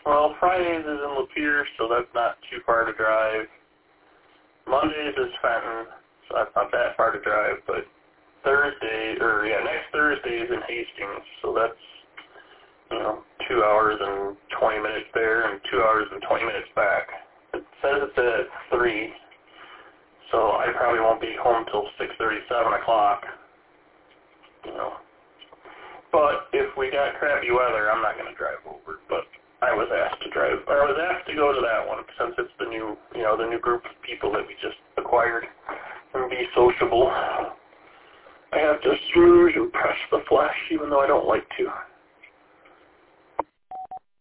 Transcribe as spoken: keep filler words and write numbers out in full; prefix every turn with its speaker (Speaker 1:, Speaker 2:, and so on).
Speaker 1: Well, Fridays is in Lapeer, so that's not too far to drive. Mondays is Fenton, so that's not that far to drive, but Thursday, or yeah, next Thursday is in Hastings, so that's, you know, two hours and twenty minutes there and two hours and twenty minutes back. It says it's at three, so I probably won't be home till six thirty, seven o'clock, you know. But if we got crappy weather, I'm not going to drive over, but I was asked to drive, or I was asked to go to that one since it's the new, you know, the new group of people that we just acquired and be sociable. I have to smooth and press the flesh even though I don't like to.